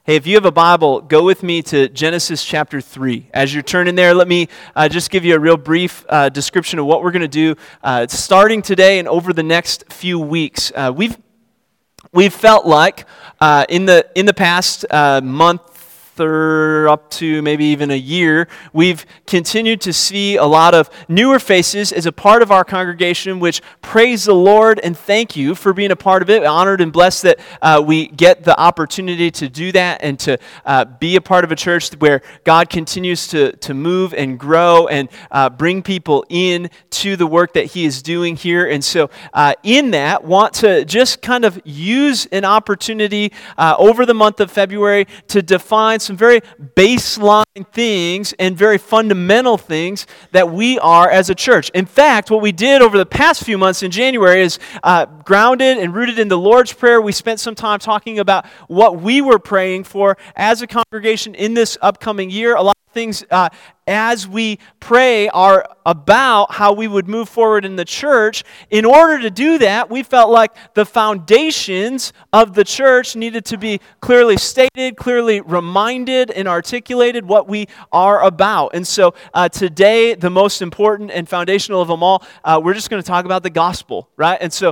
Hey, if you have a Bible, go with me to Genesis chapter 3. As you're turning there, let me just give you a real brief description of what we're going to do starting today and over the next few weeks. We've felt like in the past month or up to maybe even a year, we've continued to see a lot of newer faces as a part of our congregation, which praise the Lord and thank you for being a part of it. Honored and blessed that we get the opportunity to do that and to be a part of a church where God continues to move and grow and bring people in to the work that He is doing here. And so in that, want to just kind of use an opportunity over the month of February to define some very baseline things and very fundamental things that we are as a church. In fact, what we did over the past few months in January is grounded and rooted in the Lord's Prayer. We spent some time talking about what we were praying for as a congregation in this upcoming year. A lot of things as we pray are about how we would move forward in the church. In order to do that, we felt like the foundations of the church needed to be clearly stated, clearly reminded and articulated what we are about. And so today, the most important and foundational of them all, we're just going to talk about the gospel, right? And so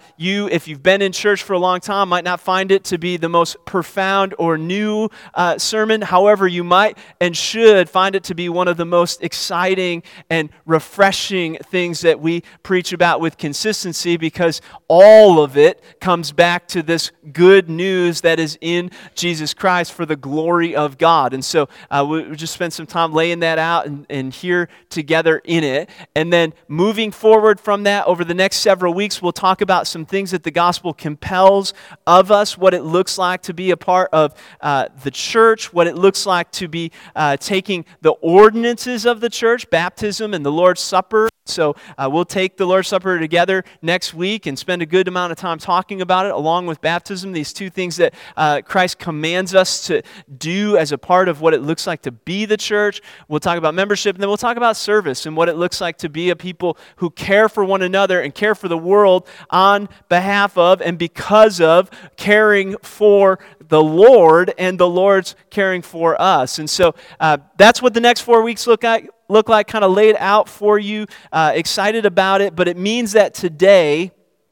if you've been in church for a long time, might not find it to be the most profound or new sermon. However, you might and should find it to be one of the most exciting and refreshing things that we preach about with consistency, because all of it comes back to this good news that is in Jesus Christ for the glory of God. And so we just spent some time laying that out and here together in it. And then moving forward from that, over the next several weeks, we'll talk about some things that the gospel compels of us, what it looks like to be a part of the church, what it looks like to be taking the ordinances of the church, baptism and the Lord's Supper. So we'll take the Lord's Supper together next week and spend a good amount of time talking about it, along with baptism, these two things that Christ commands us to do as a part of what it looks like to be the church. We'll talk about membership, and then we'll talk about service and what it looks like to be a people who care for one another and care for the world on behalf of and because of caring for the Lord and the Lord's caring for us. And so that's what the next 4 weeks look like, kind of laid out for you, excited about it, but it means that today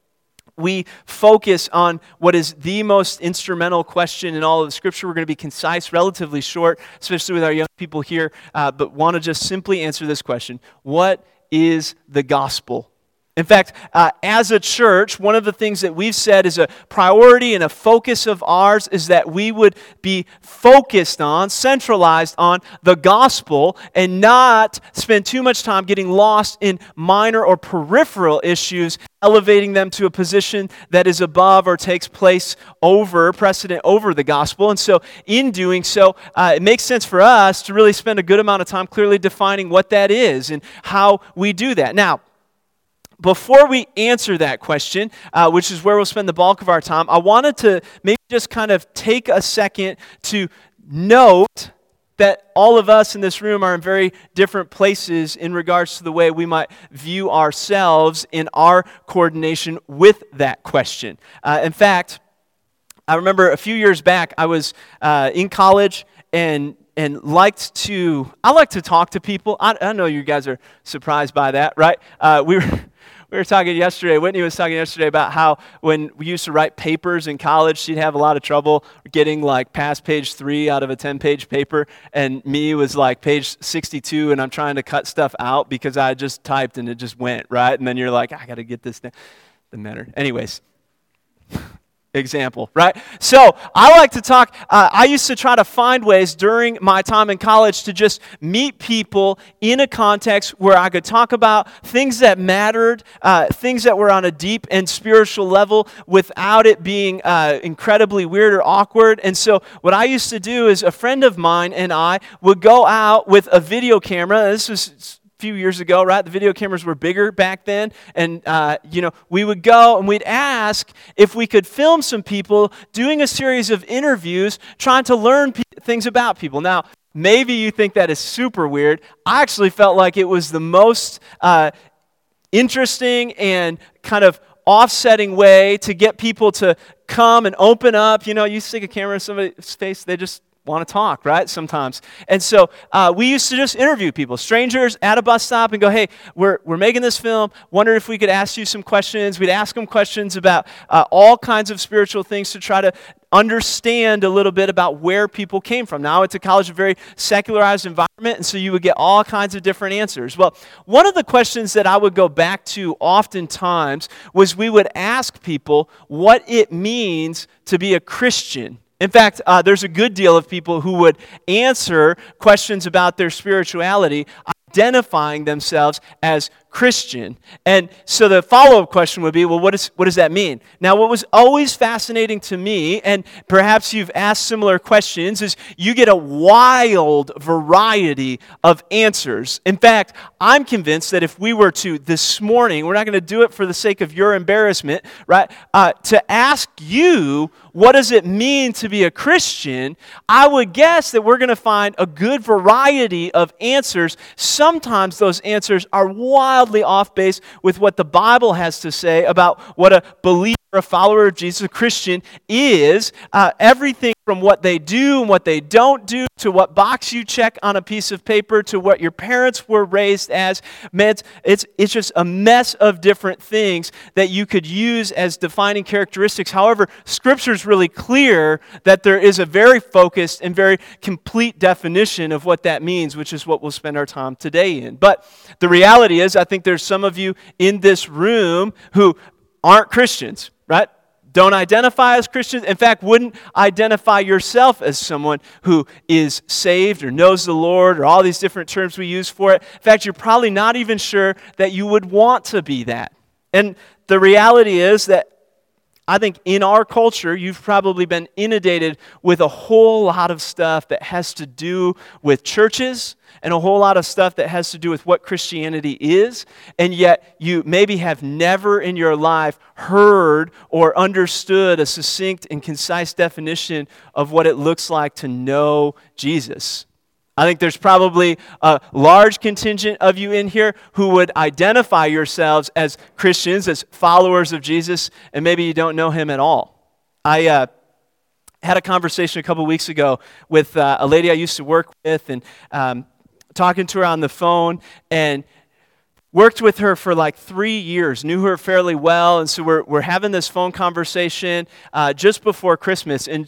we focus on what is the most instrumental question in all of the Scripture. We're going to be concise, relatively short, especially with our young people here, but want to just simply answer this question: what is the gospel? In fact, as a church, one of the things that we've said is a priority and a focus of ours is that we would be focused on, centralized on the gospel, and not spend too much time getting lost in minor or peripheral issues, elevating them to a position that is above or takes precedent over the gospel. And so in doing so, it makes sense for us to really spend a good amount of time clearly defining what that is and how we do that. Now, before we answer that question, which is where we'll spend the bulk of our time, I wanted to maybe just kind of take a second to note that all of us in this room are in very different places in regards to the way we might view ourselves in our coordination with that question. In fact, I remember a few years back, I was in college and I like to talk to people. I know you guys are surprised by that, right? We were talking yesterday, Whitney was talking yesterday about how when we used to write papers in college, she'd have a lot of trouble getting like past page 3 out of a 10-page paper, and me was like page 62, and I'm trying to cut stuff out because I just typed and it just went, right? And then you're like, I got to get this down. Doesn't matter. Anyways. Example, right? So I like to talk, I used to try to find ways during my time in college to just meet people in a context where I could talk about things that mattered, things that were on a deep and spiritual level without it being incredibly weird or awkward. And so what I used to do is a friend of mine and I would go out with a video camera. This was few years ago, right? The video cameras were bigger back then, and we would go and we'd ask if we could film some people doing a series of interviews, trying to learn things about people. Now, maybe you think that is super weird. I actually felt like it was the most interesting and kind of offsetting way to get people to come and open up. You stick a camera in somebody's face, they just want to talk, right? Sometimes. And so we used to just interview people, strangers at a bus stop, and go, hey, we're making this film. Wonder if we could ask you some questions. We'd ask them questions about all kinds of spiritual things to try to understand a little bit about where people came from. Now, it's a college, a very secularized environment, and so you would get all kinds of different answers. Well, one of the questions that I would go back to oftentimes was we would ask people what it means to be a Christian. In fact, there's a good deal of people who would answer questions about their spirituality, identifying themselves as Christian. And so the follow-up question would be, well, what does that mean? Now, what was always fascinating to me, and perhaps you've asked similar questions, is you get a wild variety of answers. In fact, I'm convinced that if we were to, this morning, we're not going to do it for the sake of your embarrassment, right? To ask you, what does it mean to be a Christian? I would guess that we're going to find a good variety of answers. Sometimes those answers are wildly off base with what the Bible has to say about what a believer, a follower of Jesus, a Christian is. Everything from what they do and what they don't do, to what box you check on a piece of paper, to what your parents were raised as. It's just a mess of different things that you could use as defining characteristics. However, Scripture's really clear that there is a very focused and very complete definition of what that means, which is what we'll spend our time today in. But the reality is, I think there's some of you in this room who aren't Christians, right? Don't identify as Christians. In fact, wouldn't identify yourself as someone who is saved or knows the Lord, or all these different terms we use for it. In fact, you're probably not even sure that you would want to be that. And the reality is that I think in our culture, you've probably been inundated with a whole lot of stuff that has to do with churches and a whole lot of stuff that has to do with what Christianity is, and yet you maybe have never in your life heard or understood a succinct and concise definition of what it looks like to know Jesus. I think there's probably a large contingent of you in here who would identify yourselves as Christians, as followers of Jesus, and maybe you don't know Him at all. I had a conversation a couple weeks ago with a lady I used to work with, and talking to her on the phone, and worked with her for like 3 years, knew her fairly well, and so we're having this phone conversation just before Christmas, and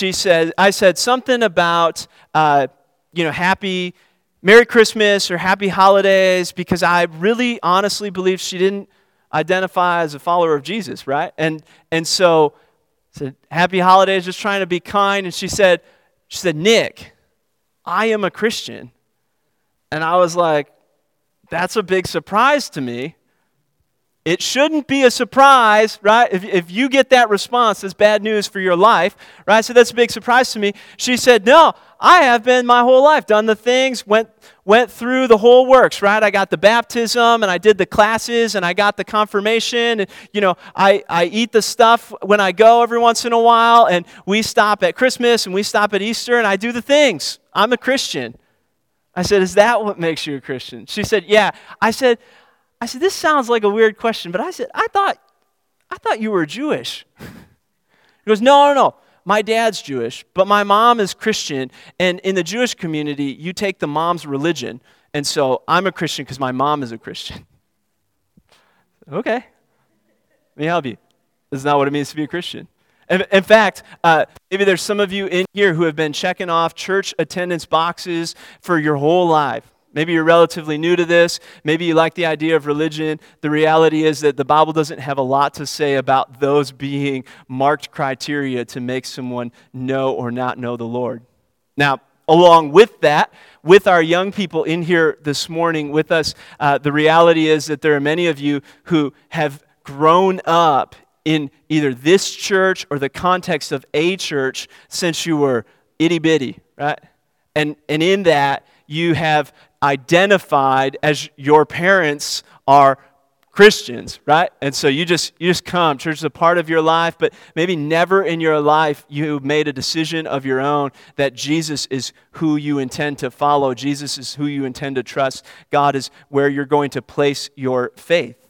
I said something about happy Merry Christmas or Happy Holidays, because I really honestly believe she didn't identify as a follower of Jesus, right? And so I said, Happy Holidays, just trying to be kind. And she said, Nick, I am a Christian. And I was like, that's a big surprise to me. It shouldn't be a surprise, right? If you get that response, that's bad news for your life, right? So that's a big surprise to me. She said, no, I have been my whole life, done the things, went through the whole works, right? I got the baptism, and I did the classes, and I got the confirmation, and, I eat the stuff when I go every once in a while, and we stop at Christmas, and we stop at Easter, and I do the things. I'm a Christian. I said, is that what makes you a Christian? She said, yeah. I said, this sounds like a weird question, but I said, I thought you were Jewish. He goes, no. My dad's Jewish, but my mom is Christian, and in the Jewish community, you take the mom's religion, and so I'm a Christian because my mom is a Christian. Okay. Let me help you. This is not what it means to be a Christian. In fact, maybe there's some of you in here who have been checking off church attendance boxes for your whole life. Maybe you're relatively new to this. Maybe you like the idea of religion. The reality is that the Bible doesn't have a lot to say about those being marked criteria to make someone know or not know the Lord. Now, along with that, with our young people in here this morning with us, the reality is that there are many of you who have grown up in either this church or the context of a church since you were itty-bitty, right? And in that, you have identified as your parents are Christians, right? And so you just come. Church is a part of your life, but maybe never in your life you made a decision of your own that Jesus is who you intend to follow. Jesus is who you intend to trust. God is where you're going to place your faith.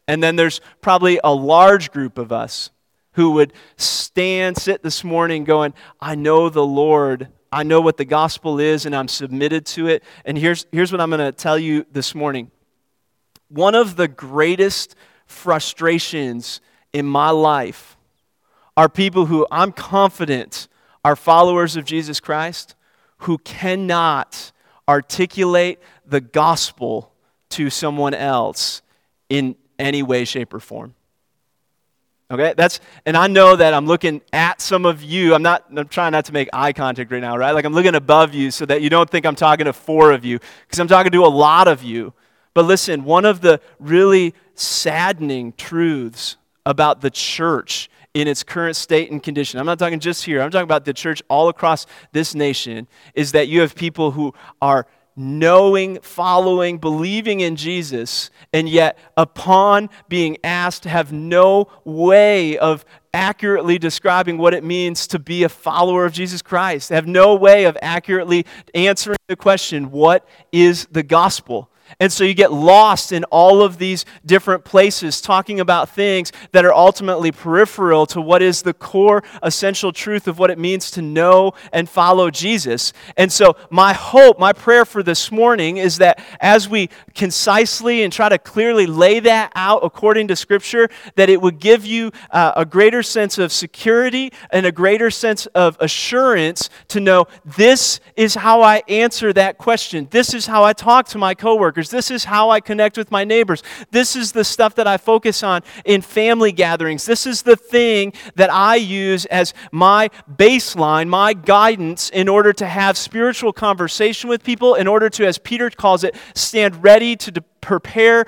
And then there's probably a large group of us who would sit this morning going, I know the Lord, I know what the gospel is, and I'm submitted to it. And here's what I'm going to tell you this morning. One of the greatest frustrations in my life are people who I'm confident are followers of Jesus Christ who cannot articulate the gospel to someone else in any way, shape, or form. Okay, and I know that I'm looking at some of you. I'm trying not to make eye contact right now, right? Like I'm looking above you so that you don't think I'm talking to 4 of you, because I'm talking to a lot of you. But listen, one of the really saddening truths about the church in its current state and condition, I'm not talking just here, I'm talking about the church all across this nation, is that you have people who are knowing, following, believing in Jesus, and yet upon being asked have no way of accurately describing what it means to be a follower of Jesus Christ. They have no way of accurately answering the question, what is the gospel? And so you get lost in all of these different places talking about things that are ultimately peripheral to what is the core essential truth of what it means to know and follow Jesus. And so my hope, my prayer for this morning is that as we concisely and try to clearly lay that out according to Scripture, that it would give you a greater sense of security and a greater sense of assurance to know this is how I answer that question. This is how I talk to my coworkers. This is how I connect with my neighbors. This is the stuff that I focus on in family gatherings. This is the thing that I use as my baseline, my guidance in order to have spiritual conversation with people, in order to, as Peter calls it, stand ready and prepare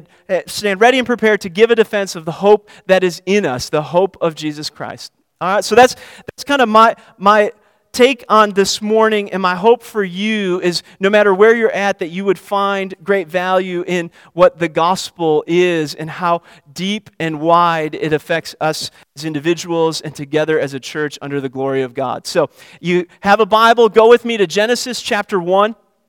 to give a defense of the hope that is in us, the hope of Jesus Christ. All right, so that's kind of my take on this morning, and my hope for you is no matter where you're at, that you would find great value in what the gospel is and how deep and wide it affects us as individuals and together as a church under the glory of God. So you have a Bible, go with me to Genesis chapter 1.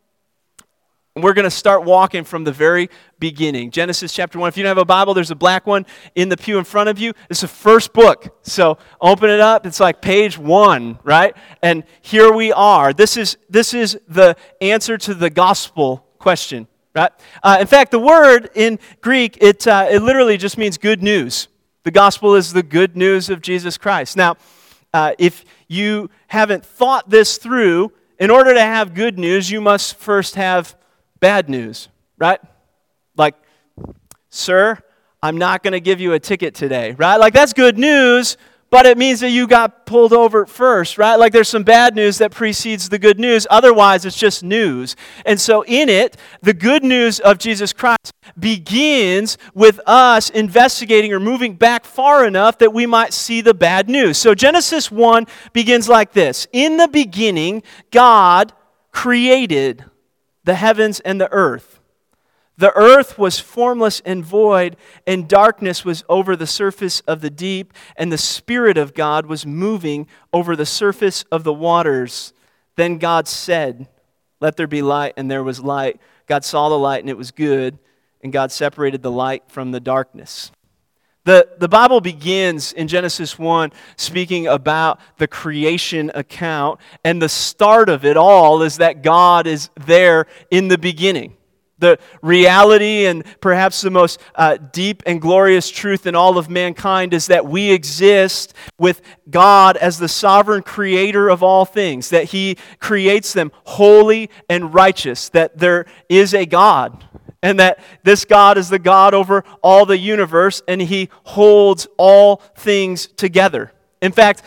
We're going to start walking from the very beginning. Genesis chapter 1. If you don't have a Bible, there's a black one in the pew in front of you. It's the first book. So open it up. It's like page 1, right? And here we are. This is the answer to the gospel question, right? In fact, the word in Greek, it literally just means good news. The gospel is the good news of Jesus Christ. Now, if you haven't thought this through, in order to have good news, you must first have bad news, right? Like, sir, I'm not going to give you a ticket today, right? Like, that's good news, but it means that you got pulled over first, right? Like, there's some bad news that precedes the good news. Otherwise, it's just news. And so in it, the good news of Jesus Christ begins with us investigating or moving back far enough that we might see the bad news. So Genesis 1 begins like this. In the beginning, God created the heavens and the earth. The earth was formless and void, and darkness was over the surface of the deep, and the Spirit of God was moving over the surface of the waters. Then God said, "Let there be light," and there was light. God saw the light, and it was good, and God separated the light from the darkness. The Bible begins in Genesis 1 speaking about the creation account, and the start of it all is that God is there in the beginning. The reality and perhaps the most deep and glorious truth in all of mankind is that we exist with God as the sovereign creator of all things, that He creates them holy and righteous, that there is a God. And that this God is the God over all the universe, and He holds all things together. In fact,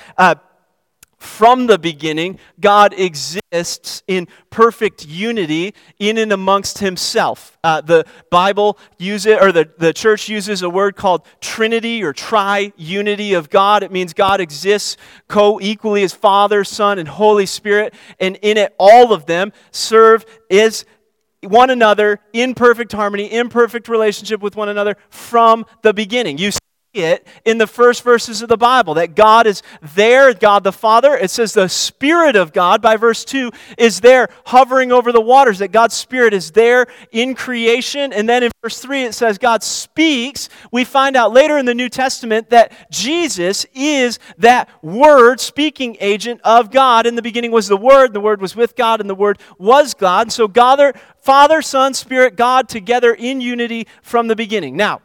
from the beginning, God exists in perfect unity in and amongst Himself. The Bible the church uses a word called Trinity or tri-unity of God. It means God exists co-equally as Father, Son, and Holy Spirit, and in it, all of them serve as one another in perfect harmony, in perfect relationship with one another from the beginning. You see it in the first verses of the Bible, that God is there, God the Father. It says the Spirit of God, by verse 2, is there hovering over the waters, that God's Spirit is there in creation. And then in verse 3, it says God speaks. We find out later in the New Testament that Jesus is that Word, speaking agent of God. In the beginning was the Word was with God, and the Word was God. And so God, Father, Son, Spirit, God together in unity from the beginning. Now,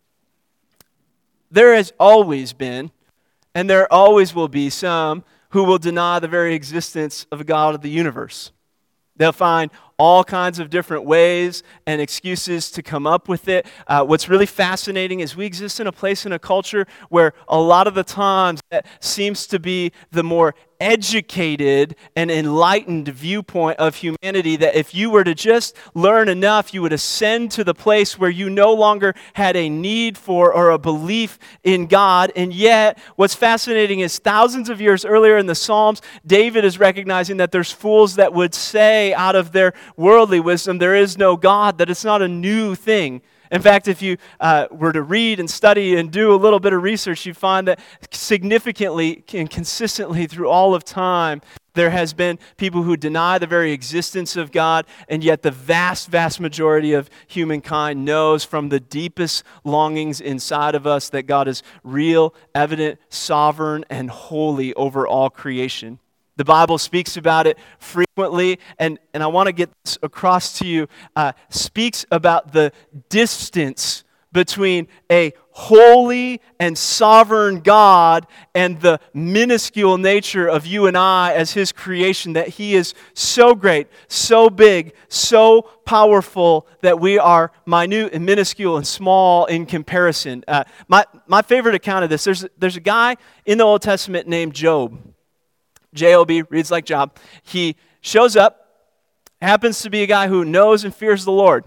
there has always been, and there always will be, some who will deny the very existence of a God of the universe. They'll find all kinds of different ways and excuses to come up with it. What's really fascinating is we exist in a place in a culture where a lot of the times that seems to be the more educated and enlightened viewpoint of humanity, that if you were to just learn enough, you would ascend to the place where you no longer had a need for or a belief in God. And yet, what's fascinating is thousands of years earlier in the Psalms, David is recognizing that there's fools that would say out of their worldly wisdom, there is no God, that it's not a new thing. In fact, if you were to read and study and do a little bit of research, you find that significantly and consistently through all of time, there has been people who deny the very existence of God, and yet the vast, vast majority of humankind knows from the deepest longings inside of us that God is real, evident, sovereign, and holy over all creation. The Bible speaks about it frequently, and I want to get this across to you, speaks about the distance between a holy and sovereign God and the minuscule nature of you and I as His creation, that He is so great, so big, so powerful that we are minute and minuscule and small in comparison. My favorite account of this, there's a guy in the Old Testament named Job. J-O-B, reads like Job. He shows up, happens to be a guy who knows and fears the Lord.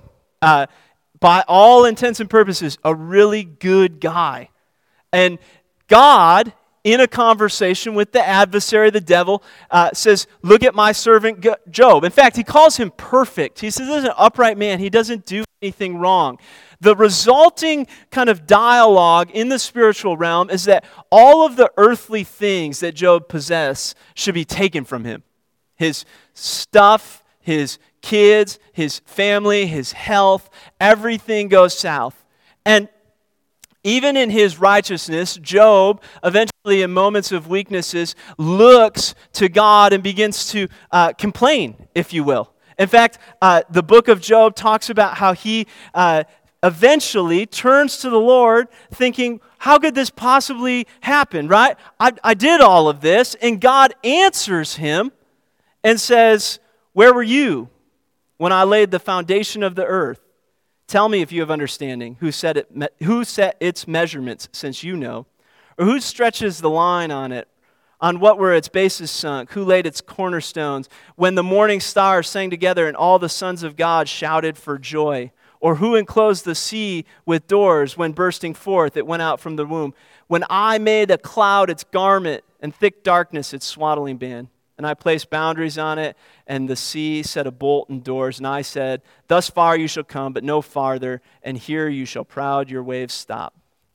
By all intents and purposes, a really good guy. And God, in a conversation with the adversary, the devil, says, look at my servant Job. In fact, he calls him perfect. He says, this is an upright man. He doesn't do anything wrong. The resulting kind of dialogue in the spiritual realm is that all of the earthly things that Job possessed should be taken from him. His stuff, his kids, his family, his health, everything goes south. And even in his righteousness, Job, eventually in moments of weaknesses, looks to God and begins to complain, if you will. In fact, the book of Job talks about how he eventually turns to the Lord thinking, how could this possibly happen, right? I did all of this, and God answers him and says, where were you when I laid the foundation of the earth? Tell me if you have understanding. Who set its measurements, since you know? Or who stretches the line on it? On what were its bases sunk? Who laid its cornerstones? When the morning stars sang together and all the sons of God shouted for joy? Or who enclosed the sea with doors when bursting forth it went out from the womb? When I made a cloud its garment and thick darkness its swaddling band? And I placed boundaries on it, and the sea set a bolt and doors. And I said, thus far you shall come, but no farther, and here you shall proud your waves stop.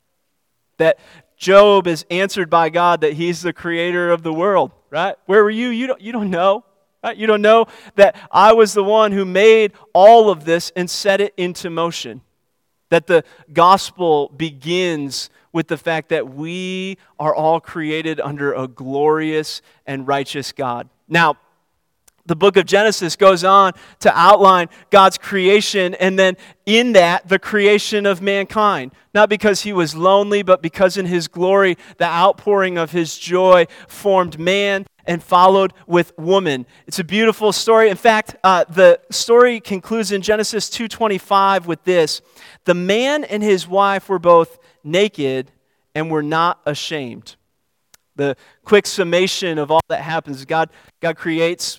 That Job is answered by God that he's the creator of the world, right? Where were you? You don't know. Right? You don't know that I was the one who made all of this and set it into motion. That the gospel begins with the fact that we are all created under a glorious and righteous God. Now, the book of Genesis goes on to outline God's creation, and then in that, the creation of mankind. Not because he was lonely, but because in his glory, the outpouring of his joy formed man and followed with woman. It's a beautiful story. In fact, the story concludes in Genesis 2:25 with this. The man and his wife were both naked and were not ashamed. The quick summation of all that happens, God creates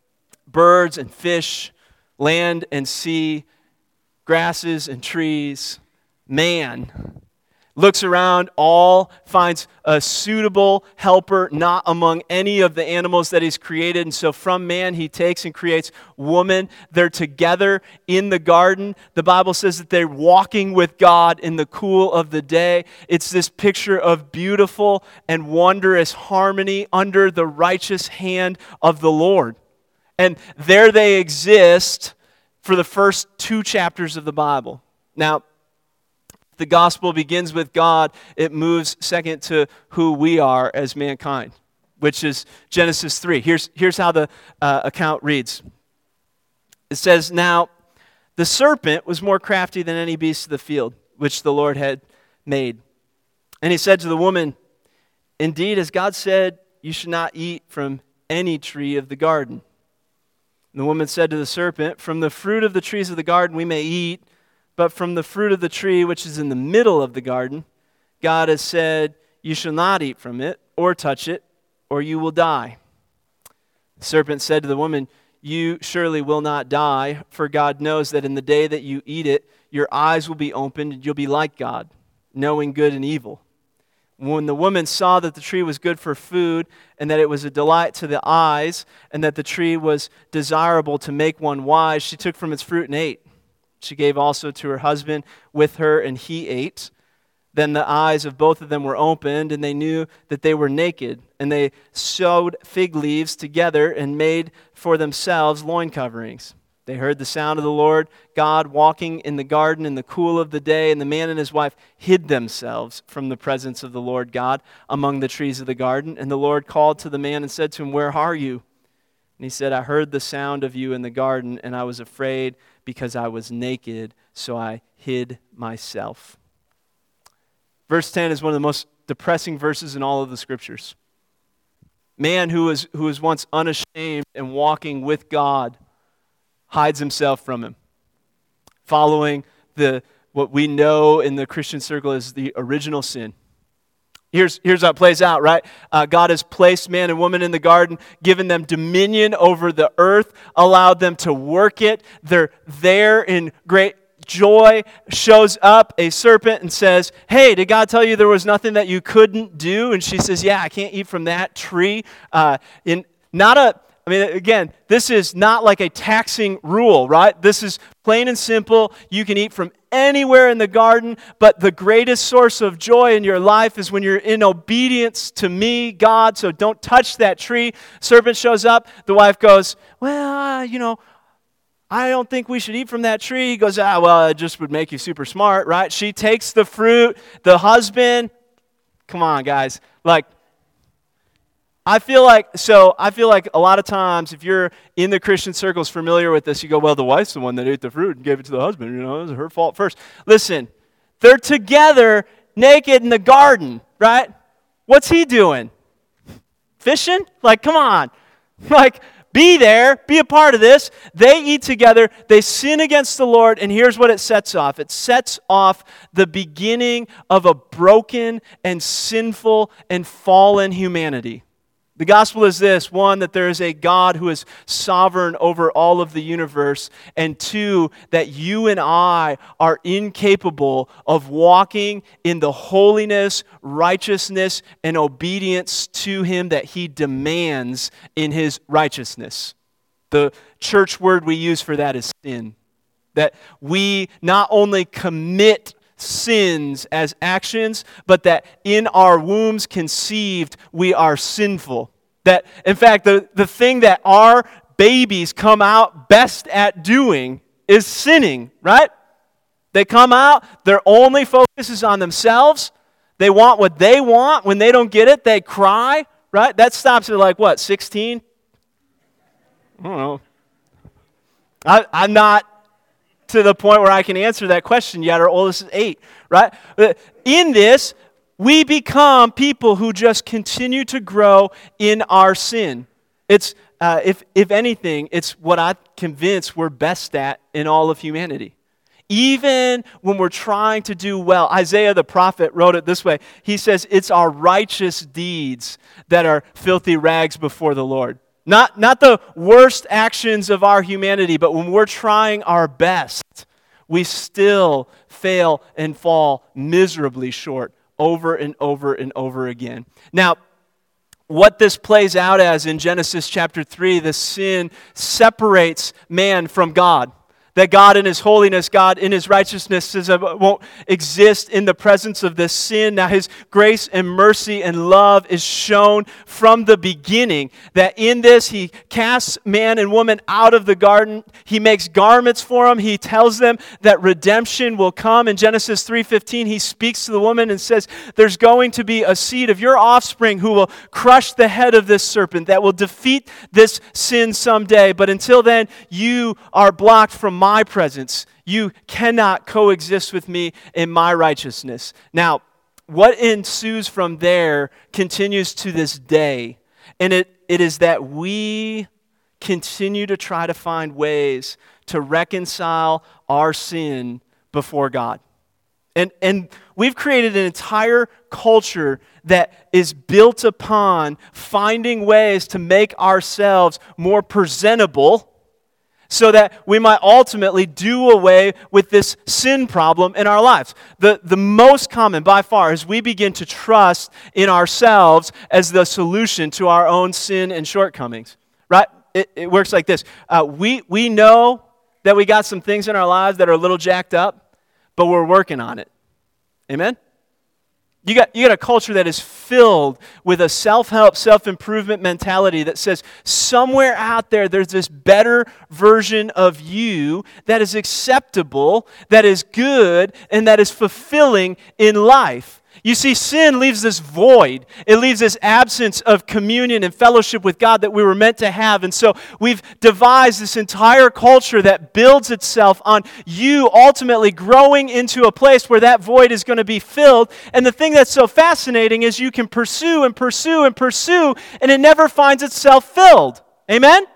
birds and fish, land and sea, grasses and trees, man. Looks around, all finds a suitable helper, not among any of the animals that he's created. And so from man, he takes and creates woman. They're together in the garden. The Bible says that they're walking with God in the cool of the day. It's this picture of beautiful and wondrous harmony under the righteous hand of the Lord. And there they exist for the first 2 chapters of the Bible. Now, the gospel begins with God, it moves second to who we are as mankind, which is Genesis 3. Here's how the account reads. It says, "Now the serpent was more crafty than any beast of the field, which the Lord had made. And he said to the woman, 'Indeed, as God said, you should not eat from any tree of the garden.' And the woman said to the serpent, 'From the fruit of the trees of the garden we may eat, but from the fruit of the tree which is in the middle of the garden, God has said, you shall not eat from it or touch it, or you will die.' The serpent said to the woman, 'You surely will not die, for God knows that in the day that you eat it, your eyes will be opened, and you'll be like God, knowing good and evil.' When the woman saw that the tree was good for food, and that it was a delight to the eyes, and that the tree was desirable to make one wise, she took from its fruit and ate. She gave also to her husband with her, and he ate. Then the eyes of both of them were opened, and they knew that they were naked. And they sewed fig leaves together and made for themselves loin coverings. They heard the sound of the Lord God walking in the garden in the cool of the day, and the man and his wife hid themselves from the presence of the Lord God among the trees of the garden. And the Lord called to the man and said to him, 'Where are you?' And he said, 'I heard the sound of you in the garden, and I was afraid because I was naked, so I hid myself.'" Verse 10 is one of the most depressing verses in all of the Scriptures. Man who was once unashamed and walking with God hides himself from him, following what we know in the Christian circle as the original sin. Here's how it plays out, right? God has placed man and woman in the garden, given them dominion over the earth, allowed them to work it. They're there in great joy. Shows up a serpent and says, "Hey, did God tell you there was nothing that you couldn't do?" And she says, "Yeah, I can't eat from that tree." Again, this is not like a taxing rule, right? This is plain and simple. You can eat from anywhere in the garden, but the greatest source of joy in your life is when you're in obedience to me, God, so don't touch that tree. Serpent shows up. The wife goes, "Well, I don't think we should eat from that tree." He goes, "Well, it just would make you super smart," right? She takes the fruit. The husband, come on, guys, I feel like a lot of times if you're in the Christian circles familiar with this, you go, "Well, the wife's the one that ate the fruit and gave it to the husband. It was her fault first." Listen, they're together naked in the garden, right? What's he doing? Fishing? Come on. Be there, be a part of this. They eat together, they sin against the Lord, and here's what it sets off. It sets off the beginning of a broken and sinful and fallen humanity. The gospel is this: 1, that there is a God who is sovereign over all of the universe, and 2, that you and I are incapable of walking in the holiness, righteousness, and obedience to Him that He demands in His righteousness. The church word we use for that is sin. That we not only commit sins as actions, but that in our wombs conceived, we are sinful. That, in fact, the thing that our babies come out best at doing is sinning, right? They come out, their only focus is on themselves. They want what they want. When they don't get it, they cry, right? That stops at 16? I don't know. I'm not to the point where I can answer that question yet. Our oldest is 8, right? In this, we become people who just continue to grow in our sin. It's, if anything, it's what I'm convinced we're best at in all of humanity. Even when we're trying to do well. Isaiah the prophet wrote it this way. He says, "It's our righteous deeds that are filthy rags before the Lord." Not the worst actions of our humanity, but when we're trying our best, we still fail and fall miserably short over and over and over again. Now, what this plays out as in Genesis chapter 3, the sin separates man from God. That God in His holiness, God in His righteousness says, I won't exist in the presence of this sin. Now His grace and mercy and love is shown from the beginning. That in this He casts man and woman out of the garden. He makes garments for them. He tells them that redemption will come. In Genesis 3:15, He speaks to the woman and says, there's going to be a seed of your offspring who will crush the head of this serpent, that will defeat this sin someday. But until then, you are blocked from my presence. You cannot coexist with me in my righteousness. Now, what ensues from there continues to this day. And it is that we continue to try to find ways to reconcile our sin before God. And we've created an entire culture that is built upon finding ways to make ourselves more presentable so that we might ultimately do away with this sin problem in our lives. The most common, by far, is we begin to trust in ourselves as the solution to our own sin and shortcomings. Right? It works like this. We know that we got some things in our lives that are a little jacked up, but we're working on it. Amen? You got a culture that is filled with a self-help, self-improvement mentality that says somewhere out there there's this better version of you that is acceptable, that is good, and that is fulfilling in life. You see, sin leaves this void. It leaves this absence of communion and fellowship with God that we were meant to have. And so we've devised this entire culture that builds itself on you ultimately growing into a place where that void is going to be filled. And the thing that's so fascinating is you can pursue and pursue and pursue, and it never finds itself filled. Amen?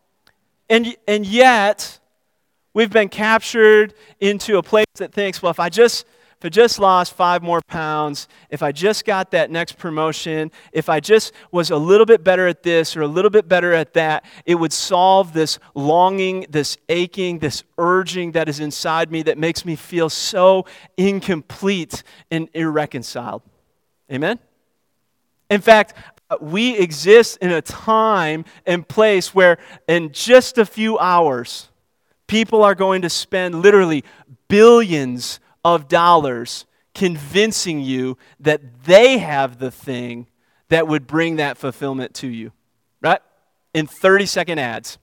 And yet, we've been captured into a place that thinks, well, if I just lost 5 more pounds, if I just got that next promotion, if I just was a little bit better at this or a little bit better at that, it would solve this longing, this aching, this urging that is inside me that makes me feel so incomplete and irreconciled. Amen? In fact, we exist in a time and place where in just a few hours, people are going to spend literally billions of dollars convincing you that they have the thing that would bring that fulfillment to you, right? In 30-second ads.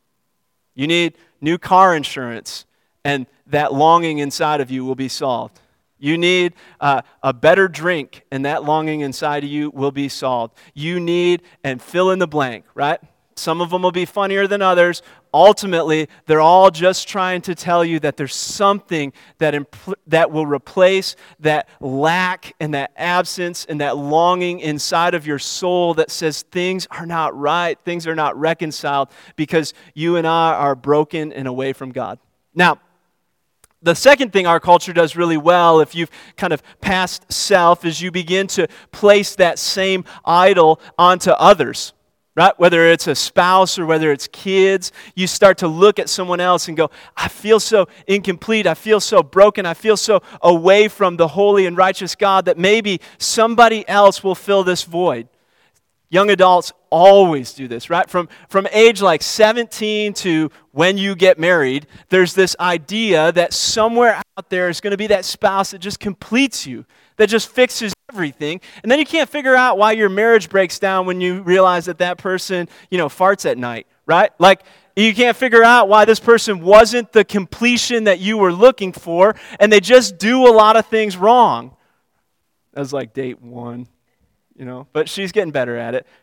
You need new car insurance, and that longing inside of you will be solved. You need a better drink, and that longing inside of you will be solved. You need, and fill in the blank, right? Some of them will be funnier than others. Ultimately, they're all just trying to tell you that there's something that will replace that lack and that absence and that longing inside of your soul that says things are not right, things are not reconciled because you and I are broken and away from God. Now, the second thing our culture does really well, if you've kind of passed self, is you begin to place that same idol onto others. Right? Whether it's a spouse or whether it's kids, you start to look at someone else and go, I feel so incomplete, I feel so broken, I feel so away from the holy and righteous God that maybe somebody else will fill this void. Young adults always do this, right? From age like 17 to when you get married, there's this idea that somewhere out there is going to be that spouse that just completes you, that just fixes everything. And then you can't figure out why your marriage breaks down when you realize that person, farts at night, right? Like, you can't figure out why this person wasn't the completion that you were looking for, and they just do a lot of things wrong. That was like date 1. But she's getting better at it.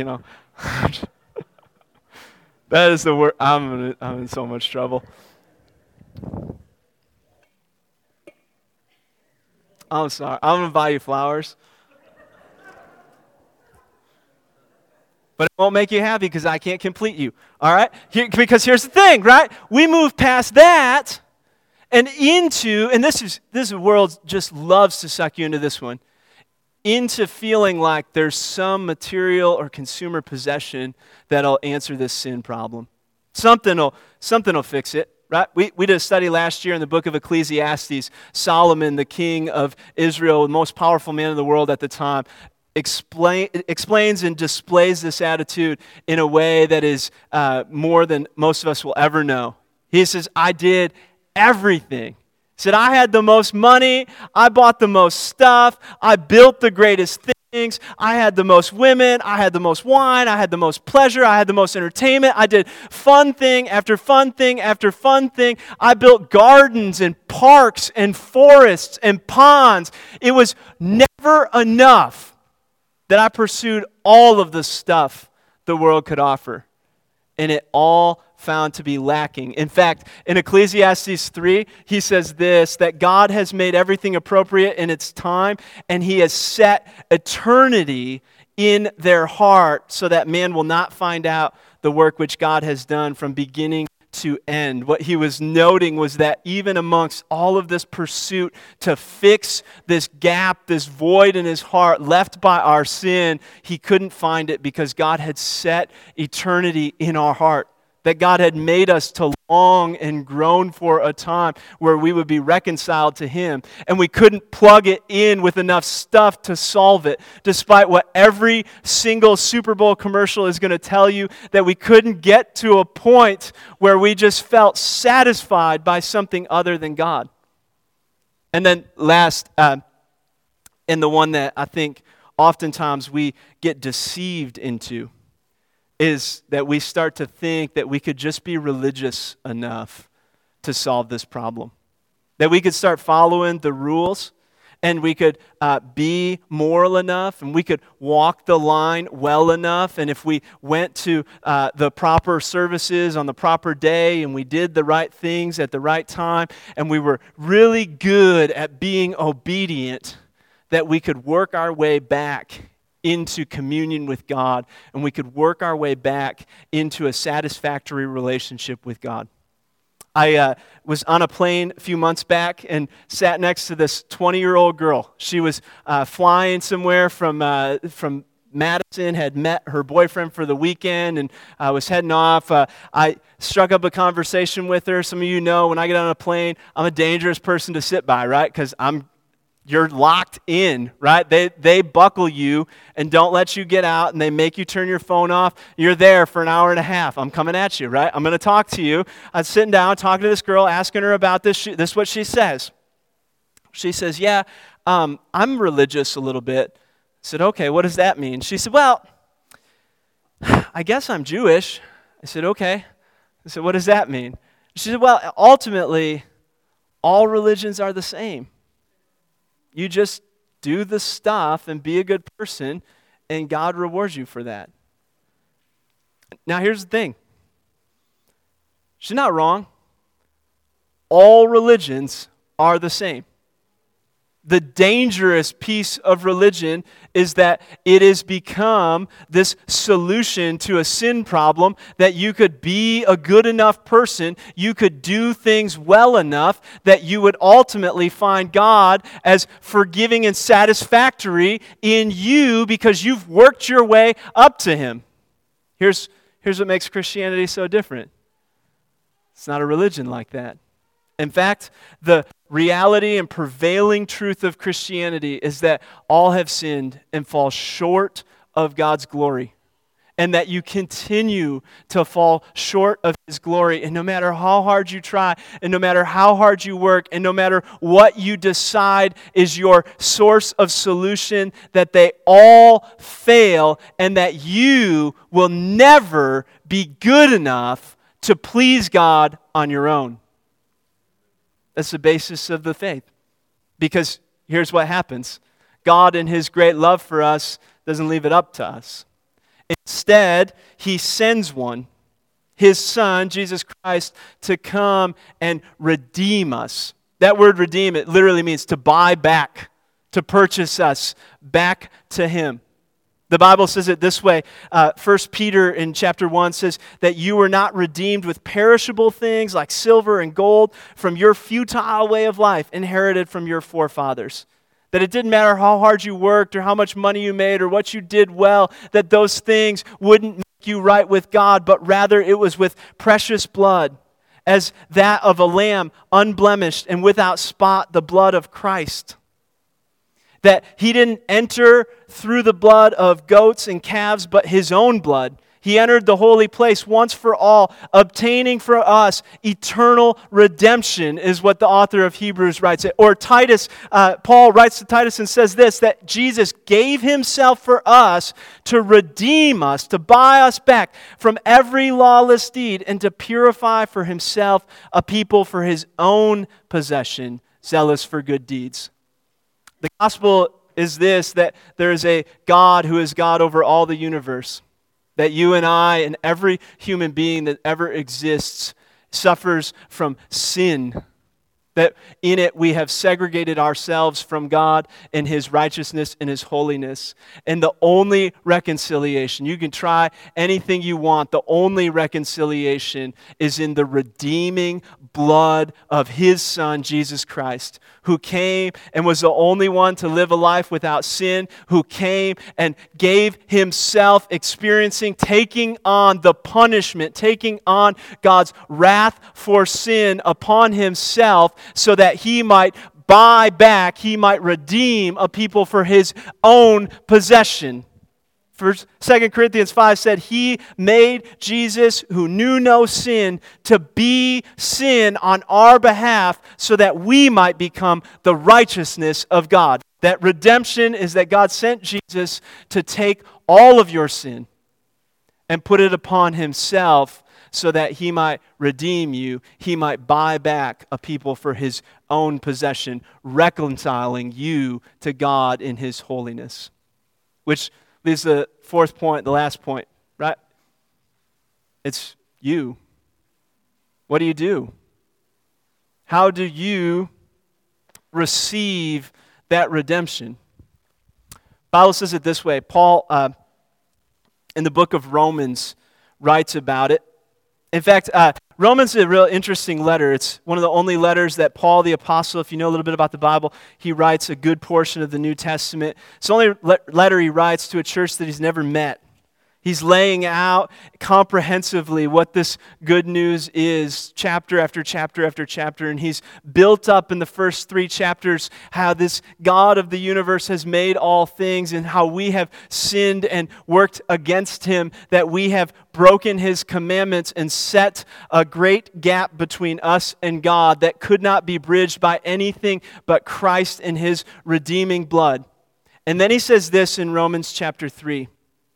That is the word. I'm in so much trouble. I'm sorry. I'm going to buy you flowers. But it won't make you happy because I can't complete you. All right? Because here's the thing, right? We move past that and into, and this world just loves to suck you into this one, into feeling like there's some material or consumer possession that'll answer this sin problem. Something will fix it. right? We did a study last year in the book of Ecclesiastes. Solomon, the king of Israel, the most powerful man in the world at the time, explains and displays this attitude in a way that is more than most of us will ever know. He says, I did everything. He said, I had the most money, I bought the most stuff, I built the greatest things, I had the most women, I had the most wine, I had the most pleasure, I had the most entertainment, I did fun thing after fun thing after fun thing. I built gardens and parks and forests and ponds. It was never enough that I pursued all of the stuff the world could offer. And it all found to be lacking. In fact, in Ecclesiastes 3, he says this, that God has made everything appropriate in its time, and he has set eternity in their heart so that man will not find out the work which God has done from beginning to end. What he was noting was that even amongst all of this pursuit to fix this gap, this void in his heart left by our sin, he couldn't find it because God had set eternity in our heart. That God had made us to long and groan for a time where we would be reconciled to him. And we couldn't plug it in with enough stuff to solve it, despite what every single Super Bowl commercial is going to tell you, that we couldn't get to a point where we just felt satisfied by something other than God. And then last, and the one that I think oftentimes we get deceived into, is that we start to think that we could just be religious enough to solve this problem. That we could start following the rules, and we could be moral enough, and we could walk the line well enough, and if we went to the proper services on the proper day, and we did the right things at the right time, and we were really good at being obedient, that we could work our way back into communion with God, and we could work our way back into a satisfactory relationship with God. I was on a plane a few months back and sat next to this 20-year-old girl. She was flying somewhere from Madison, had met her boyfriend for the weekend, and was heading off. I struck up a conversation with her. Some of you know when I get on a plane, I'm a dangerous person to sit by, right? Because you're locked in, right? They buckle you and don't let you get out, and they make you turn your phone off. You're there for an hour and a half. I'm coming at you, right? I'm going to talk to you. I'm sitting down, talking to this girl, asking her about this. This is what she says. She says, yeah, I'm religious a little bit. I said, okay, what does that mean? She said, well, I guess I'm Jewish. I said, okay. I said, what does that mean? She said, well, ultimately, all religions are the same. You just do the stuff and be a good person, and God rewards you for that. Now, here's the thing. She's not wrong. All religions are the same. The dangerous piece of religion is that it has become this solution to a sin problem, that you could be a good enough person, you could do things well enough that you would ultimately find God as forgiving and satisfactory in you because you've worked your way up to him. Here's what makes Christianity so different. It's not a religion like that. In fact, the reality and prevailing truth of Christianity is that all have sinned and fall short of God's glory, and that you continue to fall short of his glory. And no matter how hard you try, and no matter how hard you work, and no matter what you decide is your source of solution, that they all fail, and that you will never be good enough to please God on your own. That's the basis of the faith. Because here's what happens. God, in his great love for us, doesn't leave it up to us. Instead, he sends one, his Son, Jesus Christ, to come and redeem us. That word redeem, it literally means to buy back, to purchase us back to him. The Bible says it this way. 1 Peter in chapter 1 says that you were not redeemed with perishable things like silver and gold from your futile way of life inherited from your forefathers. That it didn't matter how hard you worked or how much money you made or what you did well, that those things wouldn't make you right with God, but rather it was with precious blood as that of a lamb, unblemished and without spot, the blood of Christ. That he didn't enter through the blood of goats and calves, but his own blood. He entered the holy place once for all, obtaining for us eternal redemption, is what the author of Hebrews writes. Or Titus, Paul writes to Titus and says this, that Jesus gave himself for us to redeem us, to buy us back from every lawless deed, and to purify for himself a people for his own possession, zealous for good deeds. The gospel is this, that there is a God who is God over all the universe. That you and I and every human being that ever exists suffers from sin. That in it we have segregated ourselves from God and His righteousness and His holiness. And the only reconciliation, you can try anything you want, the only reconciliation is in the redeeming blood of His Son, Jesus Christ, who came and was the only one to live a life without sin, who came and gave Himself, taking on the punishment, taking on God's wrath for sin upon Himself, so that He might buy back, He might redeem a people for His own possession. 2 Corinthians 5 said, He made Jesus, who knew no sin, to be sin on our behalf so that we might become the righteousness of God. That redemption is that God sent Jesus to take all of your sin and put it upon Himself so that He might redeem you. He might buy back a people for His own possession, reconciling you to God in His holiness. Which leads to the fourth point, the last point, right? It's you. What do you do? How do you receive that redemption? The Bible says it this way. Paul, in the book of Romans, writes about it. In fact, Romans is a real interesting letter. It's one of the only letters that Paul the Apostle, if you know a little bit about the Bible, he writes a good portion of the New Testament. It's the only letter he writes to a church that he's never met. He's laying out comprehensively what this good news is, chapter after chapter after chapter, and he's built up in the first 3 chapters how this God of the universe has made all things and how we have sinned and worked against Him, that we have broken His commandments and set a great gap between us and God that could not be bridged by anything but Christ and His redeeming blood. And then he says this in Romans chapter 3.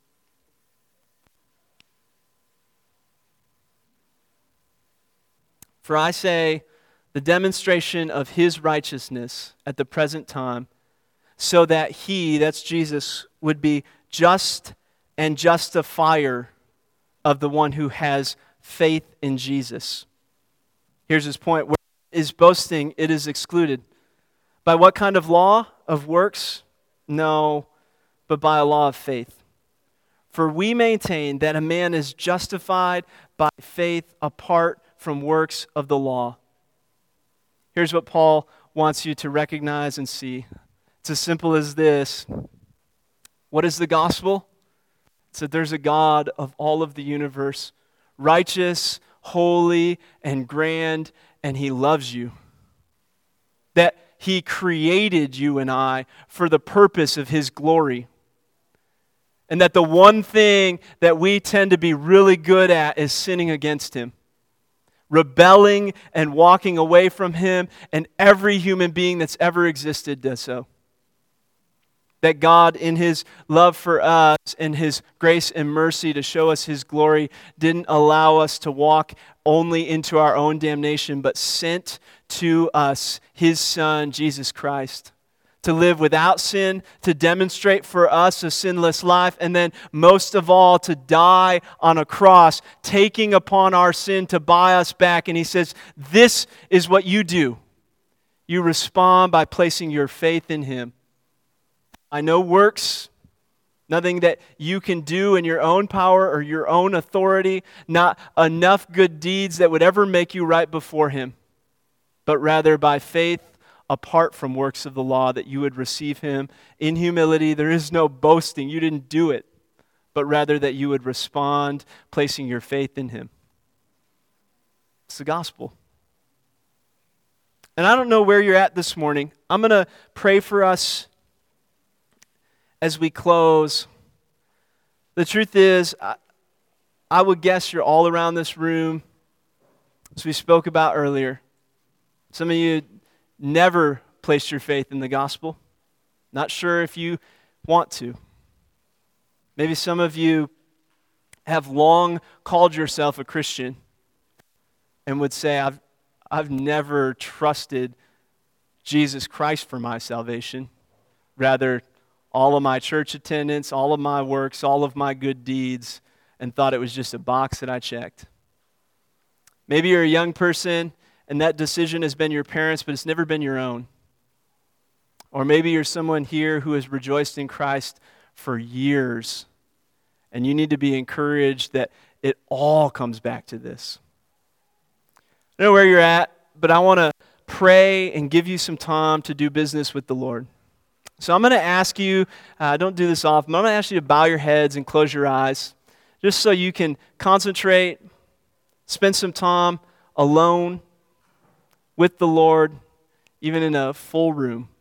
For I say, the demonstration of His righteousness at the present time, so that He, that's Jesus, would be just and justifier of the one who has faith in Jesus. Here's his point. Where is boasting, it is excluded. By what kind of law? Of works? No, but by a law of faith. For we maintain that a man is justified by faith apart from works of the law. Here's what Paul wants you to recognize and see. It's as simple as this. What is the gospel? It's that there's a God of all of the universe, righteous, holy, and grand, and He loves you. That He created you and I for the purpose of His glory. And that the one thing that we tend to be really good at is sinning against Him. Rebelling and walking away from Him, and every human being that's ever existed does so. That God, in His love for us and His grace and mercy to show us His glory, didn't allow us to walk only into our own damnation, but sent to us His Son, Jesus Christ, to live without sin, to demonstrate for us a sinless life, and then most of all, to die on a cross, taking upon our sin to buy us back. And He says, this is what you do. You respond by placing your faith in Him. I know works, nothing that you can do in your own power or your own authority, not enough good deeds that would ever make you right before Him, but rather by faith apart from works of the law, that you would receive Him in humility. There is no boasting. You didn't do it, but rather that you would respond placing your faith in Him. It's the gospel. And I don't know where you're at this morning. I'm going to pray for us as we close. The truth is, I would guess you're all around this room, as we spoke about earlier. Some of you never placed your faith in the gospel. Not sure if you want to. Maybe some of you have long called yourself a Christian and would say, I've never trusted Jesus Christ for my salvation. Rather, all of my church attendance, all of my works, all of my good deeds, and thought it was just a box that I checked. Maybe you're a young person and that decision has been your parents', but it's never been your own. Or maybe you're someone here who has rejoiced in Christ for years, and you need to be encouraged that it all comes back to this. I don't know where you're at, but I want to pray and give you some time to do business with the Lord. So I'm going to ask you, don't do this often, but I'm going to ask you to bow your heads and close your eyes, just so you can concentrate, spend some time alone with the Lord, even in a full room.